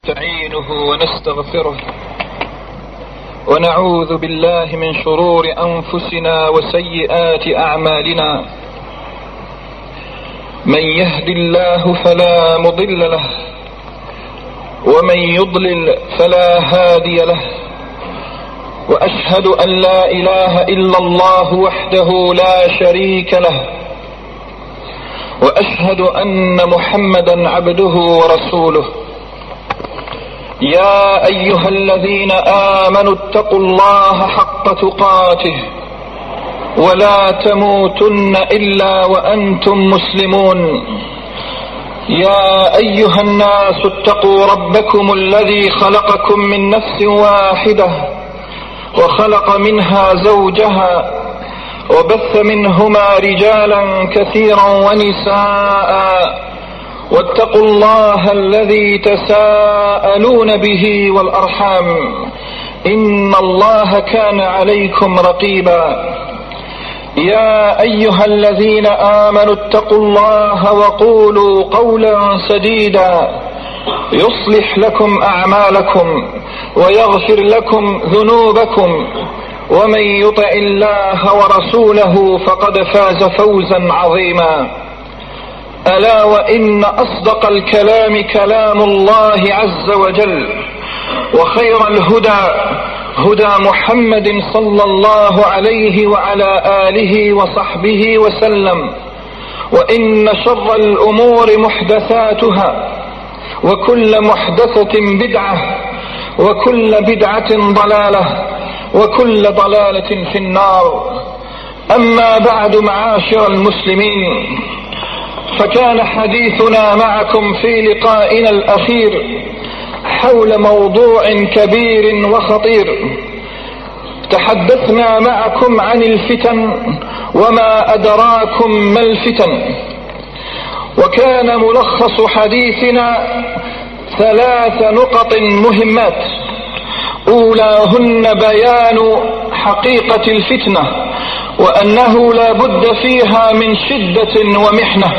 نستعينه ونستغفره ونعوذ بالله من شرور أنفسنا وسيئات أعمالنا. من يهد الله فلا مضل له ومن يضلل فلا هادي له، وأشهد أن لا إله إلا الله وحده لا شريك له، وأشهد أن محمدا عبده ورسوله. يا أيها الذين آمنوا اتقوا الله حق تقاته ولا تموتن إلا وأنتم مسلمون. يا أيها الناس اتقوا ربكم الذي خلقكم من نفس واحدة وخلق منها زوجها وبث منهما رجالا كثيرا ونساء، واتقوا الله الذي تساءلون به والأرحام إن الله كان عليكم رقيبا. يا أيها الذين آمنوا اتقوا الله وقولوا قولا سديدا يصلح لكم أعمالكم ويغفر لكم ذنوبكم، ومن يطع الله ورسوله فقد فاز فوزا عظيما. ألا وإن أصدق الكلام كلام الله عز وجل، وخير الهدى هدى محمد صلى الله عليه وعلى آله وصحبه وسلم. وإن شر الأمور محدثاتها، وكل محدثة بدعة، وكل بدعة ضلالة، وكل ضلالة في النار. أما بعد، معاشر المسلمين، فكان حديثنا معكم في لقائنا الأخير حول موضوع كبير وخطير. تحدثنا معكم عن الفتن وما أدراكم ما الفتن، وكان ملخص حديثنا 3 نقط مهمات. أولاهن بيان حقيقة الفتنة، وأنه لا بد فيها من شدة ومحنة.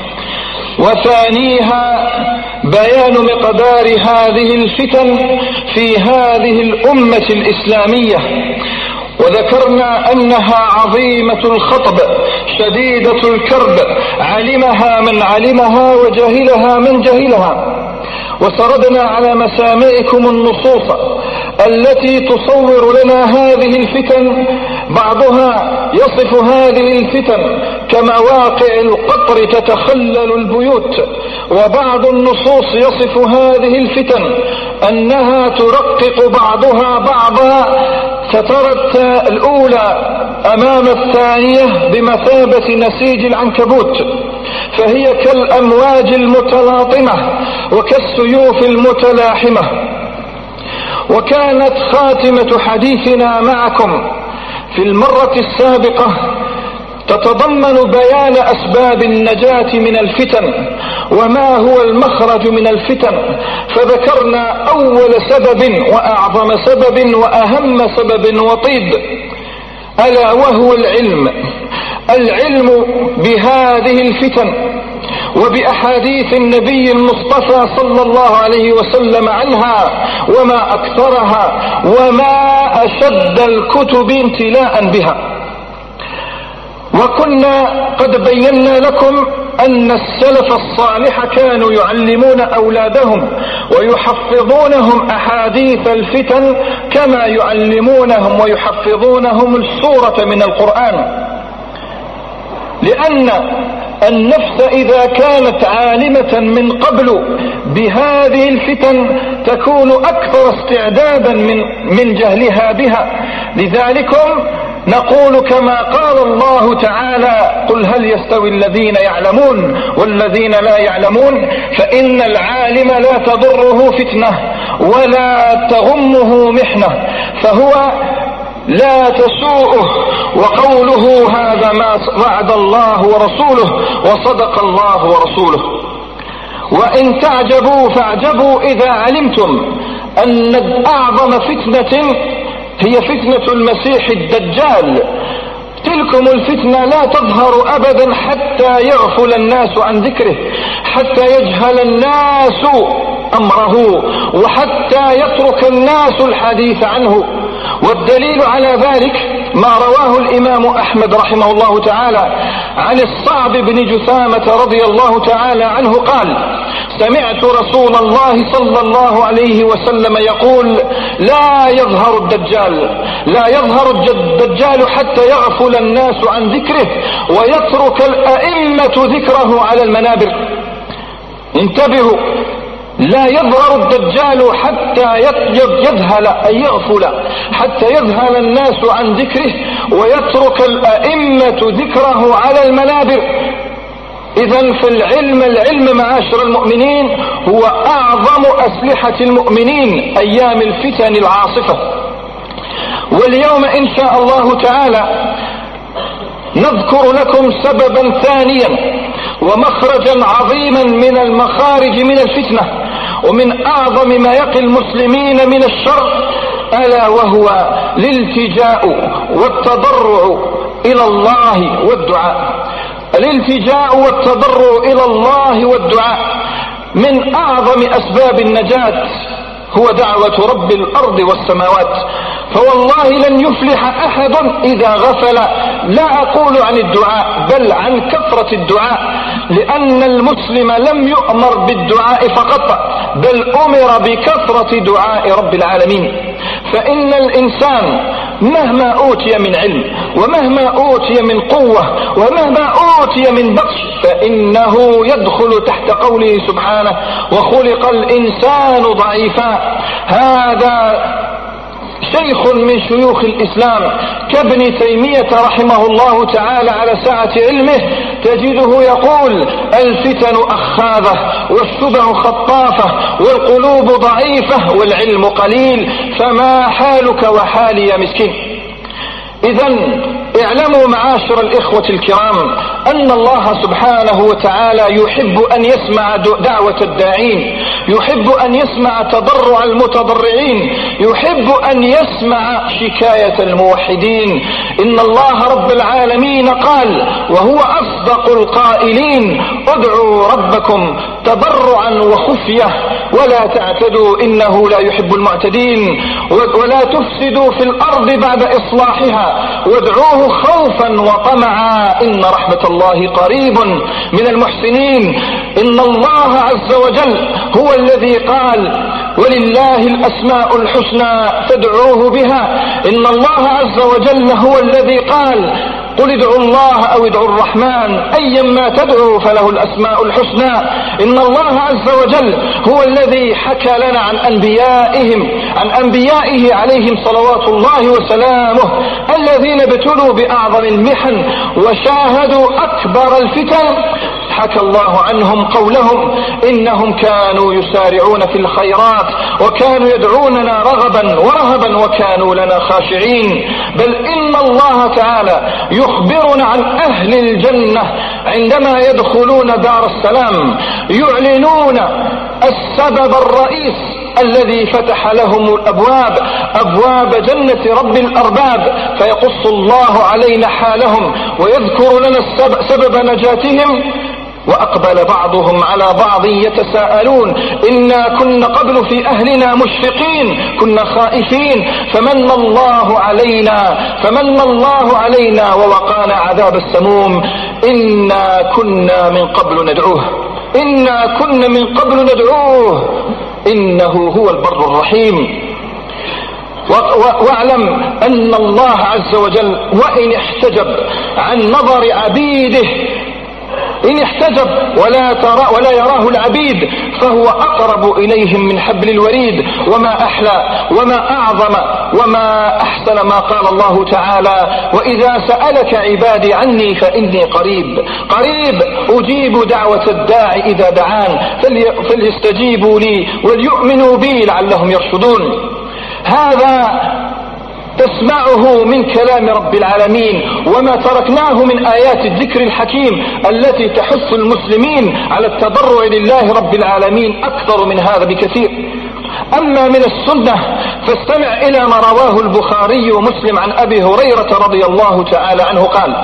وثانيها بيان مقدار هذه الفتن في هذه الأمة الإسلامية، وذكرنا أنها عظيمة الخطب شديدة الكرب، علمها من علمها وجهلها من جهلها. وسردنا على مسامعكم النصوص التي تصور لنا هذه الفتن. بعضها يصف هذه الفتن كمواقع القطر تتخلل البيوت، وبعض النصوص يصف هذه الفتن أنها ترقق بعضها بعضا، فترى الأولى أمام الثانية بمثابة نسيج العنكبوت، فهي كالأمواج المتلاطمة وكالسيوف المتلاحمة. وكانت خاتمة حديثنا معكم في المرة السابقة تتضمن بيان أسباب النجاة من الفتن وما هو المخرج من الفتن. فذكرنا أول سبب وأعظم سبب وأهم سبب وطيد، ألا وهو العلم بهذه الفتن وبأحاديث النبي المصطفى صلى الله عليه وسلم عنها، وما أكثرها وما أشد الكتب امتلاء بها. وكنا قد بينا لكم أن السلف الصالح كانوا يعلمون أولادهم ويحفظونهم أحاديث الفتن كما يعلمونهم ويحفظونهم السورة من القرآن، لأن النفس إذا كانت عالمة من قبل بهذه الفتن تكون أكثر استعدادا من جهلها بها. لذلكم نقول كما قال الله تعالى: قل هل يستوي الذين يعلمون والذين لا يعلمون، فإن العالم لا تضره فتنة ولا تغمه محنة، فهو لا تسوءه. وقوله: هذا ما وعد الله ورسوله وصدق الله ورسوله. وإن تعجبوا فاعجبوا إذا علمتم أن أعظم فتنة هي فتنة المسيح الدجال. تلكم الفتنة لا تظهر أبدا حتى يغفل الناس عن ذكره، حتى يجهل الناس أمره وحتى يترك الناس الحديث عنه. والدليل على ذلك ما رواه الإمام أحمد رحمه الله تعالى عن الصعب بن جثامة رضي الله تعالى عنه قال: سمعت رسول الله صلى الله عليه وسلم يقول: لا يظهر الدجال حتى يغفل الناس عن ذكره ويترك الأئمة ذكره على المنابر. انتبهوا، لا يظهر الدجال حتى يذهل أي يغفل، حتى يذهل الناس عن ذكره ويترك الأئمة ذكره على المنابر. إذن في العلم معاشر المؤمنين هو أعظم أسلحة المؤمنين أيام الفتن العاصفة. واليوم إن شاء الله تعالى نذكر لكم سببا ثانيا ومخرجا عظيما من المخارج من الفتنة ومن أعظم ما يقي المسلمين من الشر، ألا وهو الالتجاء والتضرع إلى الله والدعاء. الالتجاء والتضرع إلى الله والدعاء من أعظم أسباب النجاة، هو دعوة رب الأرض والسماوات. فوالله لن يفلح أحد إذا غفل، لا أقول عن الدعاء بل عن كثرة الدعاء، لأن المسلم لم يؤمر بالدعاء فقط بل أمر بكثرة دعاء رب العالمين. فإن الإنسان مهما أوتي من علم ومهما أوتي من قوة ومهما أوتي من بطش فإنه يدخل تحت قوله سبحانه: وخلق الإنسان ضعيفا. هذا شيخ من شيوخ الإسلام كابن تيمية رحمه الله تعالى على سعة علمه تجده يقول: الفتن أخاذة والشبه خطافة والقلوب ضعيفة والعلم قليل، فما حالك وحالي يا مسكين. إذن اعلموا معاشر الإخوة الكرام أن الله سبحانه وتعالى يحب أن يسمع دعوة الداعين، يحب أن يسمع تضرع المتضرعين، يحب أن يسمع شكاية الموحدين. إن الله رب العالمين قال وهو أصدق القائلين: ادعوا ربكم تضرعا وخفية ولا تعتدوا إنه لا يحب المعتدين، ولا تفسدوا في الأرض بعد إصلاحها وادعوه خوفا وطمعا إن رحمة الله قريب من المحسنين. إن الله عز وجل هو الذي قال: ولله الأسماء الحسنى فادعوه بها. إن الله عز وجل هو الذي قال: قل ادعوا الله أو ادعوا الرحمن أيما تدعوا فله الأسماء الحسنى. إن الله عز وجل هو الذي حكى لنا عن أنبيائه عليهم صلوات الله وسلامه الذين ابتلوا بأعظم المحن وشاهدوا أكبر الفتن. حكى الله عنهم قولهم: إنهم كانوا يسارعون في الخيرات وكانوا يدعوننا رغبا ورهبا وكانوا لنا خاشعين. بل إن الله تعالى يخبرنا عن أهل الجنة عندما يدخلون دار السلام يعلنون السبب الرئيس الذي فتح لهم الأبواب، أبواب جنة رب الأرباب، فيقص الله علينا حالهم ويذكر لنا سبب نجاتهم. وأقبل بعضهم على بعض يتساءلون: إنا كنا قبل في أهلنا مشفقين، كنا خائفين فمن الله علينا ووقانا عذاب السموم. إنا كنا من قبل ندعوه إنه هو البر الرحيم. واعلم أن الله عز وجل وإن احتجب عن نظر عبيده، إن احتجب ولا يراه العبيد فهو أقرب إليهم من حبل الوريد. وما أحلى وما أعظم وما أحسن ما قال الله تعالى: وإذا سألك عبادي عني فإني قريب أجيب دعوة الداعي إذا دعان فليستجيبوا لي وليؤمنوا بي لعلهم يرشدون. هذا تسمعه من كلام رب العالمين، وما تركناه من آيات الذكر الحكيم التي تحث المسلمين على التضرع لله رب العالمين أكثر من هذا بكثير. أما من السنة فاستمع إلى ما رواه البخاري ومسلم عن أبي هريرة رضي الله تعالى عنه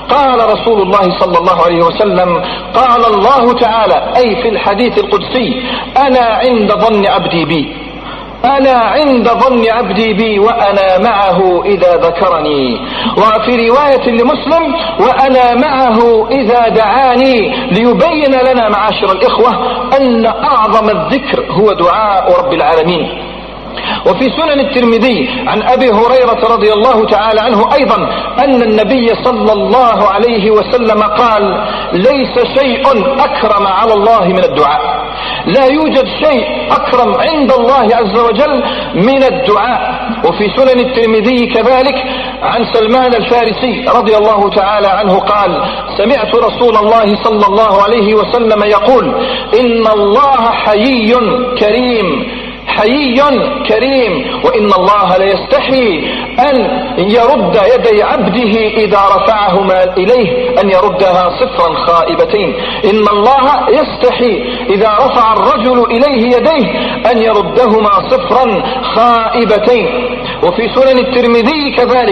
قال رسول الله صلى الله عليه وسلم: قال الله تعالى، أي في الحديث القدسي: أنا عند ظن عبدي بي، أنا عند ظن عبدي بي وأنا معه إذا ذكرني. وفي رواية لمسلم: وأنا معه إذا دعاني، ليبين لنا معاشر الإخوة أن أعظم الذكر هو دعاء رب العالمين. وفي سنن الترمذي عن أبي هريرة رضي الله تعالى عنه أيضا أن النبي صلى الله عليه وسلم قال: ليس شيء أكرم على الله من الدعاء، لا يوجد شيء أكرم عند الله عز وجل من الدعاء. وفي سنن الترمذي كذلك عن سلمان الفارسي رضي الله تعالى عنه قال: سمعت رسول الله صلى الله عليه وسلم يقول: إن الله حيي كريم، حيي كريم، وإن الله ليستحي أن يرد يدي عبده إذا رفعهما إليه أن يردها صفرا خائبتين. إن الله يستحي إذا رفع الرجل إليه يديه أن يردهما صفرا خائبتين. وفي سنن الترمذي كذلك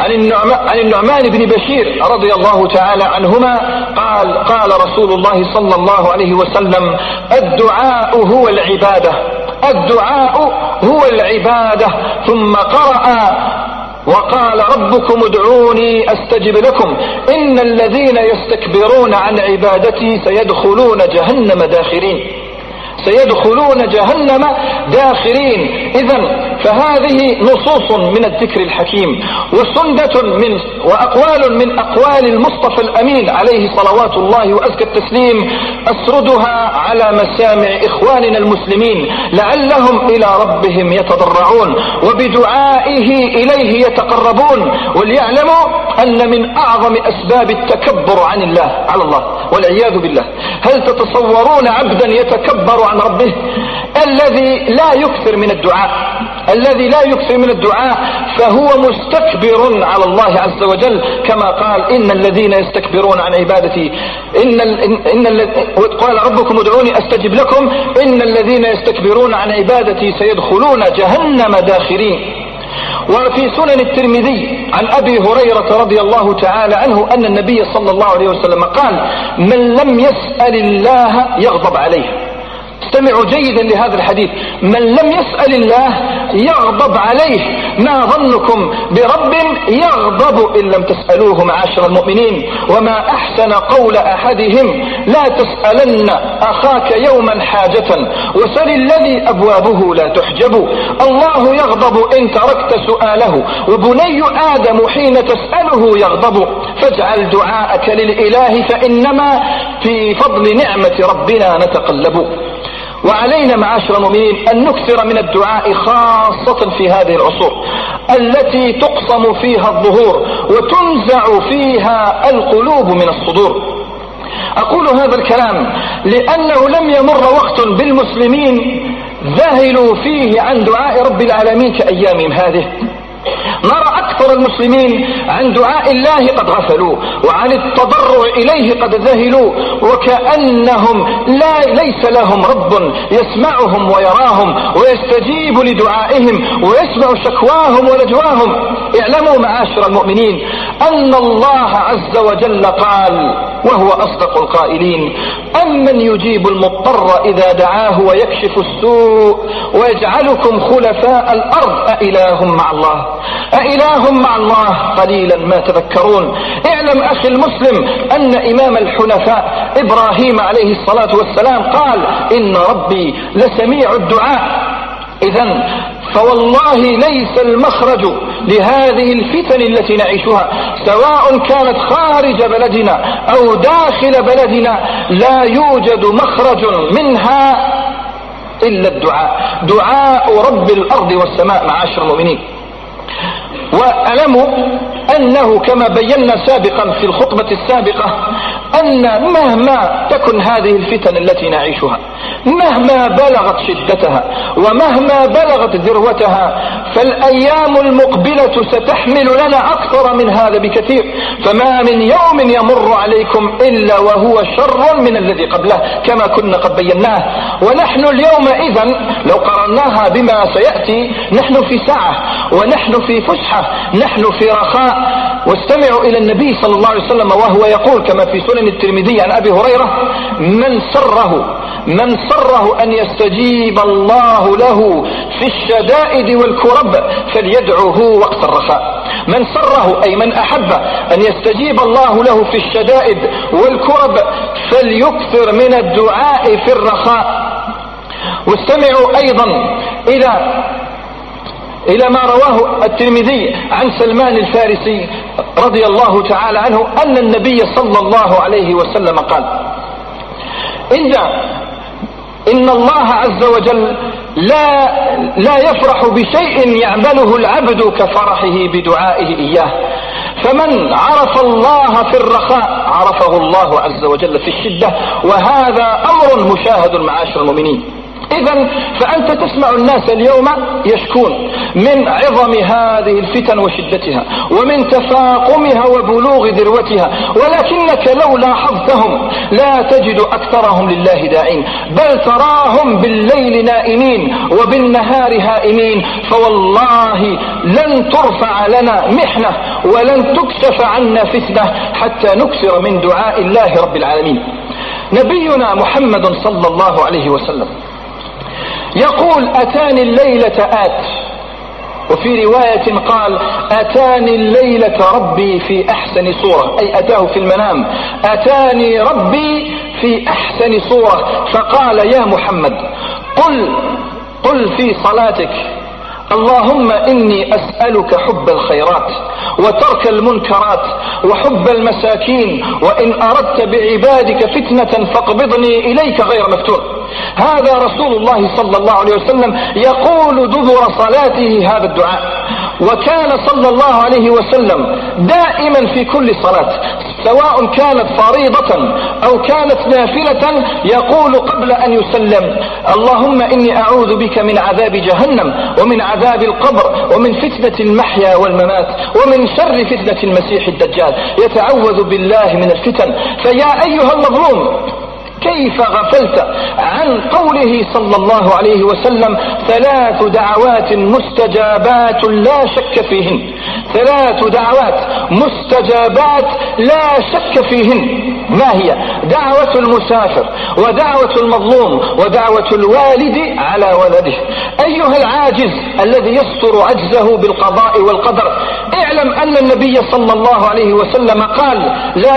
عن النعمان بن بشير رضي الله تعالى عنهما قال: قال رسول الله صلى الله عليه وسلم: الدعاء هو العبادة، الدعاء هو العبادة. ثم قرأ: وقال ربكم ادعوني أستجب لكم إن الذين يستكبرون عن عبادتي سيدخلون جهنم داخرين، سيدخلون جهنم داخرين. إذن فهذه نصوص من الذكر الحكيم، وسندة من وأقوال من أقوال المصطفى الأمين عليه صلوات الله وأزكى التسليم، أسردها على مسامع إخواننا المسلمين لعلهم إلى ربهم يتضرعون وبدعائه إليه يتقربون، وليعلموا أن من أعظم أسباب التكبر عن الله على الله والعياذ بالله. هل تتصورون عبدا يتكبر عن ربه؟ الذي لا يكثر من الدعاء، الذي لا يكثر من الدعاء فهو مستكبر على الله عز وجل، كما قال: إن الذين يستكبرون عن عبادتي قال ربكم ادعوني أستجب لكم إن الذين يستكبرون عن عبادتي سيدخلون جهنم داخرين. وفي سنن الترمذي عن أبي هريرة رضي الله تعالى عنه أن النبي صلى الله عليه وسلم قال: من لم يسأل الله يغضب عليه. استمعوا جيدا لهذا الحديث: من لم يسأل الله يغضب عليه. ما ظنكم برب يغضب إن لم تسألوه معاشر المؤمنين؟ وما أحسن قول أحدهم: لا تسألن أخاك يوما حاجة وسل الذي أبوابه لا تحجب. الله يغضب إن تركت سؤاله، وبني آدم حين تسأله يغضب. فاجعل دعاءك للإله فإنما في فضل نعمة ربنا نتقلب. وعلينا معاشر المؤمنين أن نكثر من الدعاء، خاصة في هذه العصور التي تقسم فيها الظهور وتنزع فيها القلوب من الصدور. أقول هذا الكلام لأنه لم يمر وقت بالمسلمين ذهلوا فيه عن دعاء رب العالمين كأيامهم هذه. نرى أكثر المسلمين عن دعاء الله قد غفلوا، وعن التضرع إليه قد ذهلوا، وكأنهم ليس لهم رب يسمعهم ويراهم ويستجيب لدعائهم ويسمع شكواهم ولجواهم. اعلموا معاشر المؤمنين أن الله عز وجل قال، وهو أصدق القائلين: أمن يجيب المضطر إذا دعاه ويكشف السوء ويجعلكم خلفاء الأرض أإله مع الله، أإله مع الله قليلا ما تذكرون. اعلم أخي المسلم أن إمام الحنفاء إبراهيم عليه الصلاة والسلام قال: إن ربي لسميع الدعاء. إذن فوالله ليس المخرج لهذه الفتن التي نعيشها، سواء كانت خارج بلدنا أو داخل بلدنا، لا يوجد مخرج منها إلا الدعاء، دعاء رب الأرض والسماء معاشر المؤمنين. واعلموا أنه كما بينا سابقا في الخطبة السابقة أن مهما تكن هذه الفتن التي نعيشها، مهما بلغت شدتها ومهما بلغت ذروتها، فالأيام المقبلة ستحمل لنا أكثر من هذا بكثير. فما من يوم يمر عليكم إلا وهو شر من الذي قبله كما كنا قد بيناه. ونحن اليوم إذن لو قررناها بما سيأتي، نحن في سعة ونحن في فسحة، نحن في رخاء. واستمعوا إلى النبي صلى الله عليه وسلم وهو يقول كما في سنن الترمذي عن أبي هريرة: من سره أن يستجيب الله له في الشدائد والكرب فليدعه وقت الرخاء. من سره أي من أحب أن يستجيب الله له في الشدائد والكرب فليكثر من الدعاء في الرخاء. واستمعوا أيضا إلى ما رواه الترمذي عن سلمان الفارسي رضي الله تعالى عنه أن النبي صلى الله عليه وسلم قال: إن الله عز وجل لا يفرح بشيء يعمله العبد كفرحه بدعائه إياه، فمن عرف الله في الرخاء عرفه الله عز وجل في الشدة، وهذا أمر مشاهد معاشر المؤمنين. إذن فأنت تسمع الناس اليوم يشكون من عظم هذه الفتن وشدتها ومن تفاقمها وبلوغ ذروتها، ولكنك لو لاحظتهم لا تجد أكثرهم لله داعين، بل تراهم بالليل نائمين وبالنهار هائمين. فوالله لن ترفع لنا محنة ولن تكشف عنا فتنة حتى نكثر من دعاء الله رب العالمين. نبينا محمد صلى الله عليه وسلم يقول: أتاني الليلة آت، وفي رواية قال: أتاني الليلة ربي في أحسن صورة، أي أتاه في المنام. أتاني ربي في أحسن صورة فقال: يا محمد قل في صلاتك: اللهم إني أسألك حب الخيرات وترك المنكرات وحب المساكين، وإن أردت بعبادك فتنة فاقبضني إليك غير مفتون. هذا رسول الله صلى الله عليه وسلم يقول دبر صلاته هذا الدعاء، وكان صلى الله عليه وسلم دائما في كل صلاة سواء كانت فريضة أو كانت نافلة يقول قبل أن يسلم: اللهم إني أعوذ بك من عذاب جهنم ومن عذاب القبر ومن فتنة المحيا والممات ومن شر فتنة المسيح الدجال. يتعوذ بالله من الفتن. فيا أيها المظلوم، كيف غفلت عن قوله صلى الله عليه وسلم: 3 دعوات مستجابات لا شك فيهن. 3 دعوات مستجابات لا شك فيهن. ما هي؟ دعوة المسافر، ودعوة المظلوم، ودعوة الوالد على ولده. أيها العاجز الذي يستر عجزه بالقضاء والقدر، اعلم أن النبي صلى الله عليه وسلم قال: لا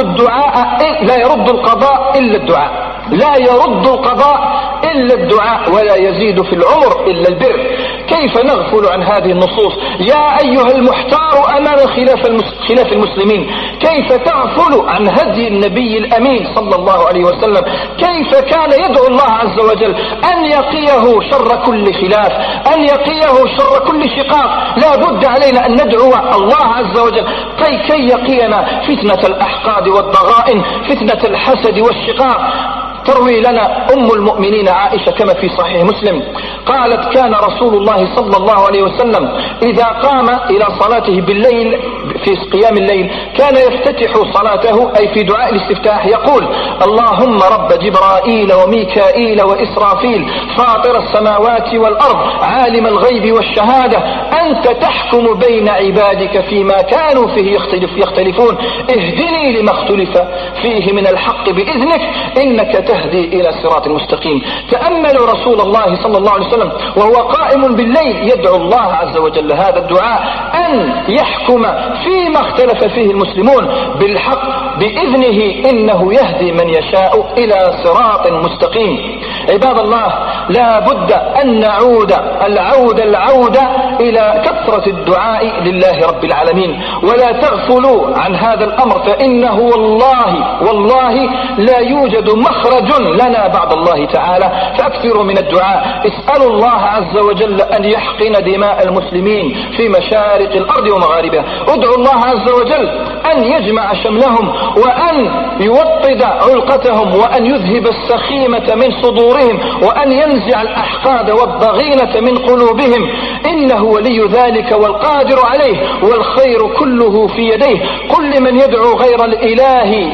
يرد القضاء إلا الدعاء، لا يرد القضاء إلا الدعاء، ولا يزيد في العمر إلا البر. كيف نغفل عن هذه النصوص؟ يا أيها المحتار أمام خلاف المسلمين، كيف تغفل عن هدي النبي الأمين صلى الله عليه وسلم؟ كيف كان يدعو الله عز وجل أن يقيه شر كل خلاف، أن يقيه شر كل شقاق. لا بد علينا أن ندعو الله عز وجل كي يقينا فتنة الأحقاد والضغائن، فتنة الحسد والشقاق. تروي لنا أم المؤمنين عائشة كما في صحيح مسلم قالت: كان رسول الله صلى الله عليه وسلم إذا قام إلى صلاته بالليل في قيام الليل كان يفتتح صلاته أي في دعاء الاستفتاح يقول: اللهم رب جبرائيل وميكائيل وإسرافيل فاطر السماوات والأرض عالم الغيب والشهادة أنت تحكم بين عبادك فيما كانوا فيه يختلفون اهدني لما اختلف فيه من الحق بإذنك إنك تهدي إلى صراط مستقيم. تأملوا رسول الله صلى الله عليه وسلم وهو قائم بالليل يدعو الله عز وجل هذا الدعاء أن يحكم فيما اختلف فيه المسلمون بالحق بإذنه إنه يهدي من يشاء إلى صراط مستقيم. عباد الله، لا بد أن نعود العودة إلى كثرة الدعاء لله رب العالمين، ولا تغفلوا عن هذا الأمر، فإنه والله لا يوجد مخرج لنا بعد الله تعالى. فأكثروا من الدعاء، اسألوا الله عز وجل أن يحقن دماء المسلمين في مشارق الأرض ومغاربها. ادعوا الله عز وجل أن يجمع شملهم وأن يوطد علقتهم وأن يذهب السخيمة من صدورهم وأن ينزع الأحقاد والضغينة من قلوبهم، إنه ولي ذلك والقادر عليه والخير كله في يديه. قل لمن يدعو غير الإله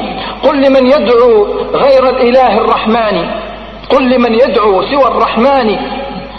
الرحمن، قل لمن يدعو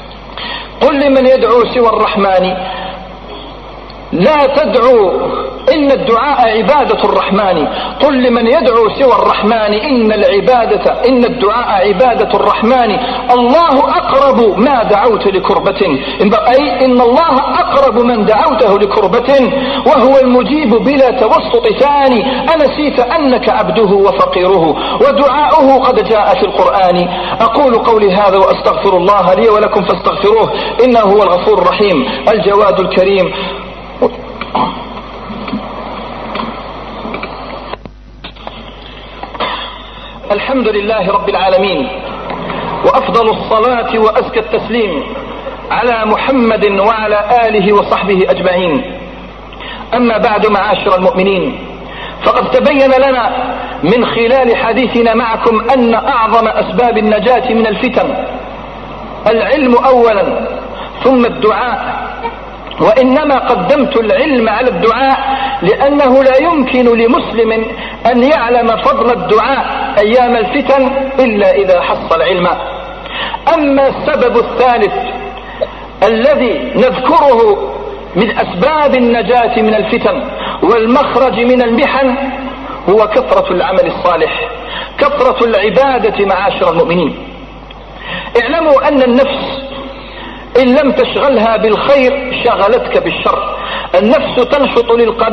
سوى الرحمن لا تدعو فإن الدعاء عبادة الرحمن. قل لمن يدعو سوى الرحمن إن الدعاء عبادة الرحمن. الله أقرب ما دعوت لكربة، أي إن الله أقرب من دعوته لكربة وهو المجيب بلا توسط ثاني. أنسيت أنك عبده وفقيره ودعاؤه قد جاء في القرآن. أقول قولي هذا وأستغفر الله لي ولكم فاستغفروه إنه هو الغفور الرحيم الجواد الكريم. الحمد لله رب العالمين، وأفضل الصلاة وأزكى التسليم على محمد وعلى آله وصحبه أجمعين. أما بعد، معاشر المؤمنين، فقد تبين لنا من خلال حديثنا معكم أن أعظم أسباب النجاة من الفتن العلم أولا ثم الدعاء. وإنما قدمت العلم على الدعاء لأنه لا يمكن لمسلم أن يعلم فضل الدعاء أيام الفتن إلا إذا حصل علما. أما السبب الثالث الذي نذكره من أسباب النجاة من الفتن والمخرج من المحن هو كثرة العمل الصالح، كثرة العبادة. معاشر المؤمنين، اعلموا أن النفس إن لم تشغلها بالخير شغلتك بالشر. النفس تنشط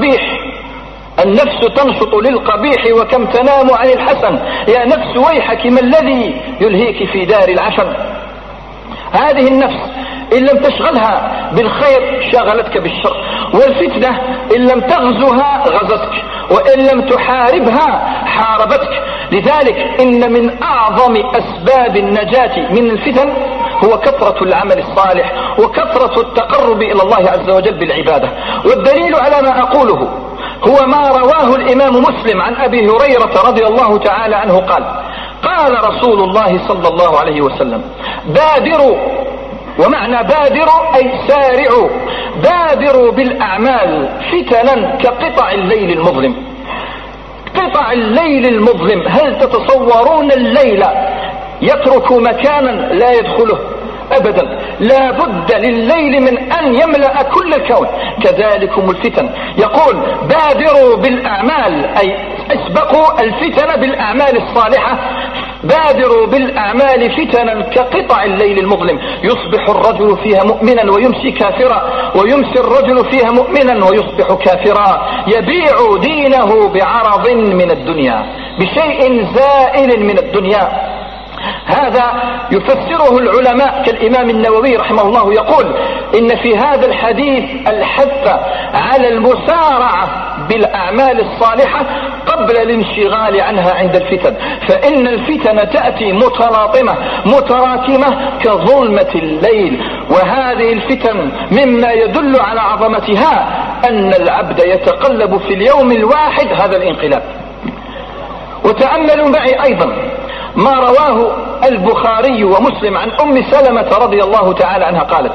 للقبيح وكم تنام عن الحسن. يا نفس ويحك، ما الذي يلهيك في دار العفن؟ هذه النفس إن لم تشغلها بالخير شغلتك بالشر. والفتنة إن لم تغزها غزتك، وإن لم تحاربها حاربتك. لذلك إن من أعظم أسباب النجاة من الفتن هو كثرة العمل الصالح وكثرة التقرب إلى الله عز وجل بالعبادة. والدليل على ما أقوله هو ما رواه الإمام مسلم عن أبي هريرة رضي الله تعالى عنه قال: قال رسول الله صلى الله عليه وسلم: بادروا، ومعنى بادروا أي سارعوا، بادروا بالأعمال فتنا كقطع الليل المظلم. قطع الليل المظلم، هل تتصورون الليل يترك مكانا لا يدخله أبدا؟ لا بد لليل من أن يملأ كل الكون. كذلكم الفتن. يقول: بادروا بالأعمال، أي اسبقوا الفتن بالأعمال الصالحة. بادروا بالأعمال فتنا كقطع الليل المظلم، يصبح الرجل فيها مؤمنا ويمسي كافرا، ويمسي الرجل فيها مؤمنا ويصبح كافرا، يبيع دينه بعرض من الدنيا، بشيء زائل من الدنيا. هذا يفسره العلماء كالإمام النووي رحمه الله، يقول: إن في هذا الحديث الحث على المسارعة بالأعمال الصالحة قبل الانشغال عنها عند الفتن، فإن الفتن تأتي متلاطمة متراكمة كظلمة الليل. وهذه الفتن مما يدل على عظمتها أن العبد يتقلب في اليوم الواحد هذا الانقلاب. وتأملوا معي أيضا ما رواه البخاري ومسلم عن أم سلمة رضي الله تعالى عنها قالت: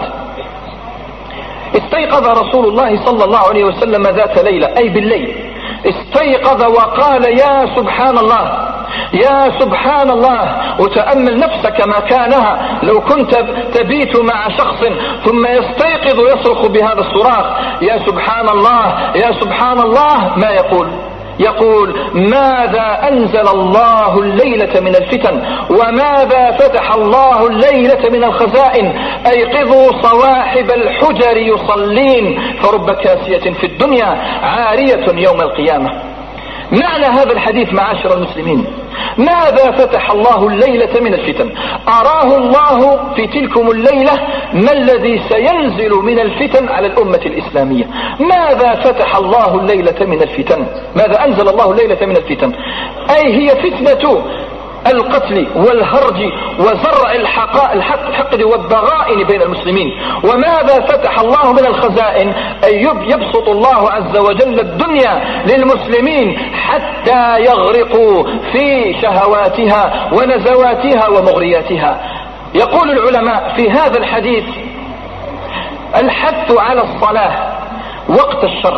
استيقظ رسول الله صلى الله عليه وسلم ذات ليلة، أي بالليل، استيقظ وقال: يا سبحان الله، يا سبحان الله. وتأمل نفسك مكانها، لو كنت تبيت مع شخص ثم يستيقظ يصرخ بهذا الصراخ: يا سبحان الله، يا سبحان الله، ما يقول: ماذا أنزل الله الليلة من الفتن، وماذا فتح الله الليلة من الخزائن. أيقظوا صواحب الحجر يصلين، فرب كاسية في الدنيا عارية يوم القيامة. معنى هذا الحديث معاشر المسلمين: ماذا فتح الله الليلة من الفتن؟ أراه الله في تلكم الليلة ما الذي سينزل من الفتن على الأمة الإسلامية. ماذا فتح الله الليلة من الفتن؟ ماذا أنزل الله الليلة من الفتن؟ أي هي فتنة القتل والهرج وزرع الحقد والضغائن بين المسلمين. وماذا فتح الله من الخزائن؟ أي يبسط الله عز وجل الدنيا للمسلمين حتى يغرقوا في شهواتها ونزواتها ومغرياتها. يقول العلماء في هذا الحديث: الحث على الصلاة وقت الشر،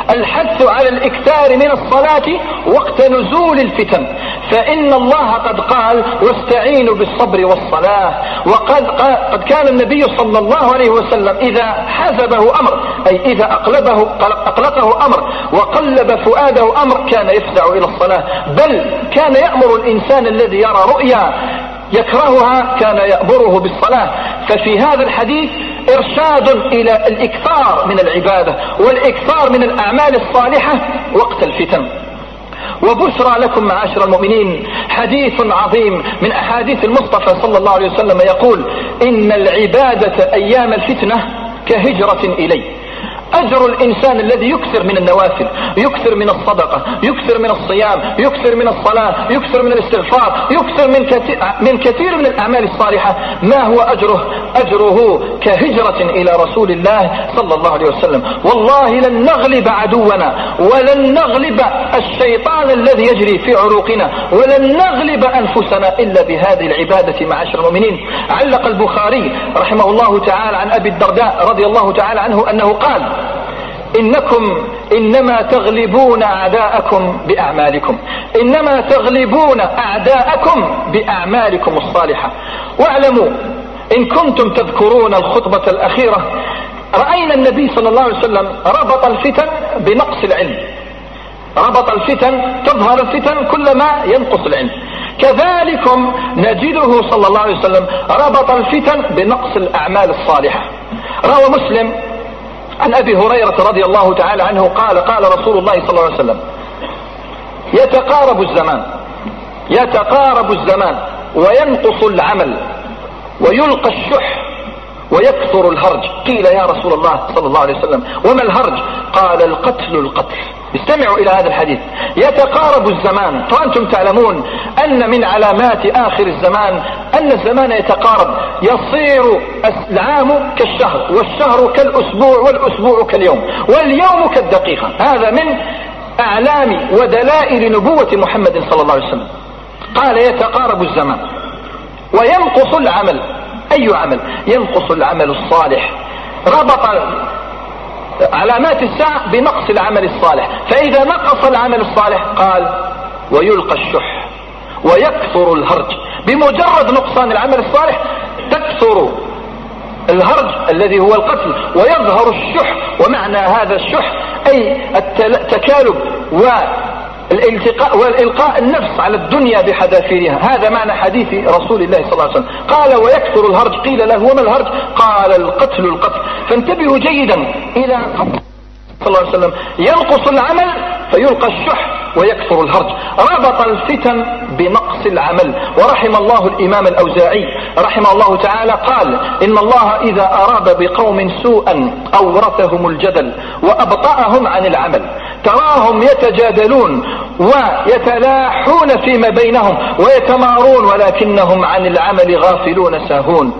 الحث على الإكثار من الصلاة وقت نزول الفتن، فإن الله قد قال واستعينوا بالصبر والصلاة. وقد كان النبي صلى الله عليه وسلم إذا حزبه أمر، أي إذا أقلقه أمر وقلب فؤاده أمر، كان يفزع إلى الصلاة، بل كان يأمر الإنسان الذي يرى رؤيا يكرهها كان يأمره بالصلاة. ففي هذا الحديث إرشاد إلى الإكثار من العبادة والإكثار من الأعمال الصالحة وقت الفتن. وبشرى لكم معاشر المؤمنين، حديث عظيم من أحاديث المصطفى صلى الله عليه وسلم يقول: إن العبادة أيام الفتنة كهجرة إلي. أجر الإنسان الذي يكثر من النوافل، يكثر من الصدقة، يكثر من الصيام، يكثر من الصلاة، يكثر من الاستغفار، يكثر من كثير من الأعمال الصالحة، ما هو أجره؟ أجره كهجرة إلى رسول الله صلى الله عليه وسلم. والله لن نغلب عدونا، ولن نغلب الشيطان الذي يجري في عروقنا، ولن نغلب أنفسنا إلا بهذه العبادة معاشر المؤمنين. علق البخاري رحمه الله تعالى عن أبي الدرداء رضي الله تعالى عنه أنه قال: إنكم إنما تغلبون أعداءكم بأعمالكم، إنما تغلبون أعداءكم بأعمالكم الصالحة. واعلموا إن كنتم تذكرون الخطبة الأخيرة، رأينا النبي صلى الله عليه وسلم ربط الفتن بنقص العلم، ربط الفتن، تظهر الفتن كلما ينقص العلم. كذلكم نجده صلى الله عليه وسلم ربط الفتن بنقص الأعمال الصالحة. روى مسلم عن أبي هريرة رضي الله تعالى عنه قال: قال رسول الله صلى الله عليه وسلم: يتقارب الزمان وينقص العمل ويلقى الشح ويكثر الهرج. قيل: يا رسول الله صلى الله عليه وسلم وما الهرج؟ قال: القتل. استمعوا إلى هذا الحديث: يتقارب الزمان. وأنتم تعلمون أن من علامات آخر الزمان أن الزمان يتقارب، يصير العام كالشهر، والشهر كالأسبوع، والأسبوع كاليوم، واليوم كالدقيقة. هذا من أعلام ودلائل نبوة محمد صلى الله عليه وسلم. قال: يتقارب الزمان وينقص العمل. أي عمل؟ ينقص العمل الصالح. ربط علامات الساعة بنقص العمل الصالح، فإذا نقص العمل الصالح قال: ويلقى الشح ويكثر الهرج. بمجرد نقصان العمل الصالح تكثر الهرج الذي هو القتل، ويظهر الشح. ومعنى هذا الشح أي التكالب والالتقاء والإلقاء النفس على الدنيا بحذافيرها. هذا معنى حديث رسول الله صلى الله عليه وسلم. قال: ويكثر الهرج. قيل له: وما الهرج؟ قال: القتل. فانتبهوا جيدا إلى صلى الله عليه وسلم: ينقص العمل فيلقى الشح ويكثر الهرج. ربط الفتن بنقص العمل. ورحم الله الإمام الأوزاعي رحمه الله تعالى قال: إن الله إذا أراد بقوم سوءا أورثهم الجدل وأبطأهم عن العمل. تراهم يتجادلون ويتلاحون فيما بينهم ويتمارون، ولكنهم عن العمل غافلون ساهون.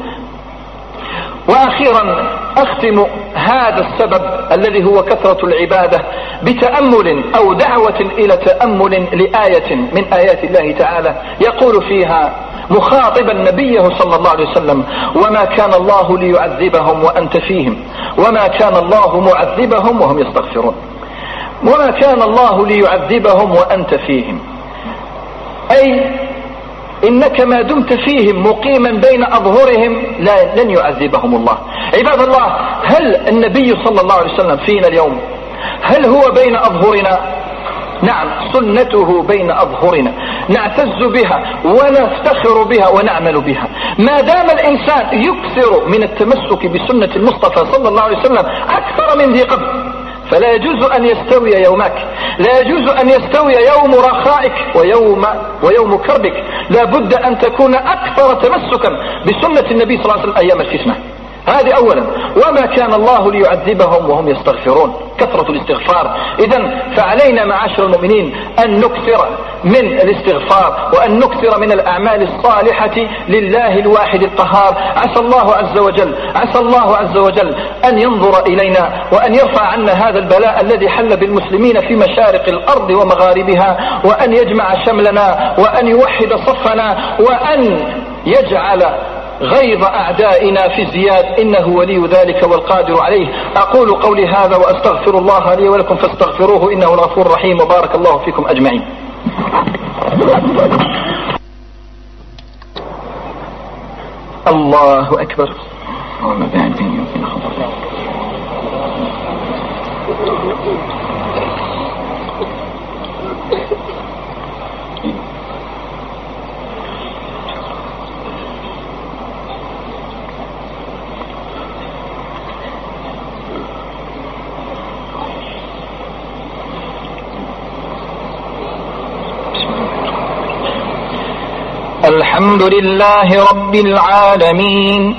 وأخيرا أختم هذا السبب الذي هو كثرة العبادة بتأمل أو دعوة إلى تأمل لآية من آيات الله تعالى يقول فيها مخاطبا نبيه صلى الله عليه وسلم: وما كان الله ليعذبهم وأنت فيهم وما كان الله معذبهم وهم يستغفرون. وما كان الله ليعذبهم وأنت فيهم، أي إنك ما دمت فيهم مقيما بين أظهرهم لن يعذبهم الله. عباد الله، هل النبي صلى الله عليه وسلم فينا اليوم؟ هل هو بين أظهرنا؟ نعم، سنته بين أظهرنا، نعتز بها ونفتخر بها ونعمل بها. ما دام الإنسان يكثر من التمسك بسنة المصطفى صلى الله عليه وسلم أكثر من ذي قبل، فلا يجوز أن يستوي يومك، لا يجوز أن يستوي يوم رخائك ويوم كربك. لا بد أن تكون أكثر تمسكا بسنة النبي صلى الله عليه وسلم أيام الفتنة. هذه أولا. وما كان الله ليعذبهم وهم يستغفرون، كثرة الاستغفار. إذن فعلينا معاشر المؤمنين أن نكثر من الاستغفار وأن نكثر من الأعمال الصالحة لله الواحد القهار. عسى الله عز وجل أن ينظر إلينا وأن يرفع عنا هذا البلاء الذي حل بالمسلمين في مشارق الأرض ومغاربها، وأن يجمع شملنا وأن يوحد صفنا وأن يجعل غيظ أعدائنا في ازدياد، إنه ولي ذلك والقادر عليه. أقول قولي هذا وأستغفر الله لي ولكم فاستغفروه إنه الغفور الرحيم، وبارك الله فيكم أجمعين. الله أكبر. الحمد لله رب العالمين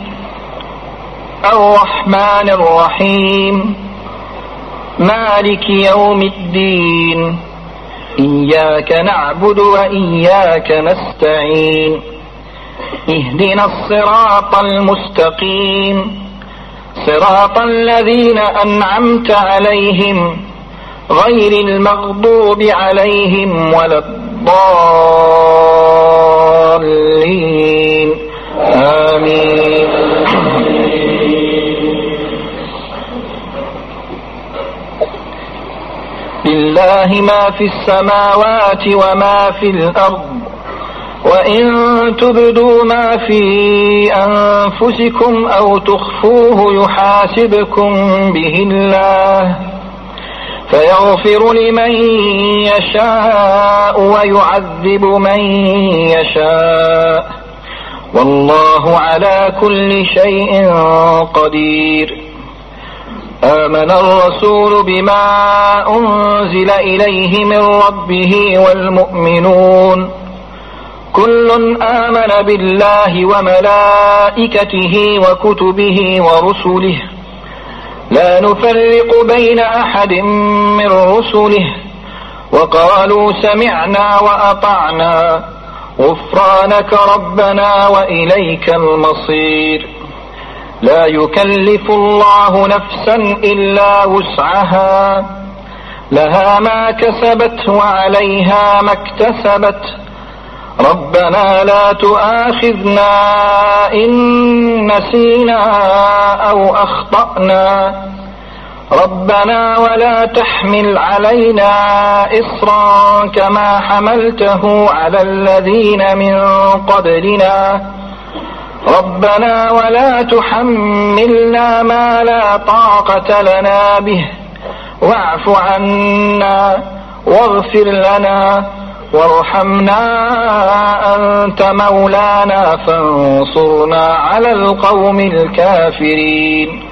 الرحمن الرحيم مالك يوم الدين، إياك نعبد وإياك نستعين، اهدنا الصراط المستقيم، صراط الذين أنعمت عليهم غير المغضوب عليهم ولا الضالين، آمين. لله ما في السماوات وما في الأرض، وإن تبدوا ما في أنفسكم أو تخفوه يحاسبكم به الله فيغفر لمن يشاء ويعذب من يشاء، والله على كل شيء قدير. آمن الرسول بما أنزل إليه من ربه والمؤمنون كل آمن بالله وملائكته وكتبه ورسله لا نفرق بين أحد من رسله وقالوا سمعنا وأطعنا غفرانك ربنا وإليك المصير. لا يكلف الله نفسا إلا وسعها، لها ما كسبت وعليها ما اكتسبت، ربنا لا تؤاخذنا إن نسينا أو أخطأنا، ربنا ولا تحمل علينا إصرا كما حملته على الذين من قبلنا، ربنا ولا تحملنا ما لا طاقة لنا به، واعف عنا واغفر لنا وارحمنا أنت مولانا فانصرنا على القوم الكافرين.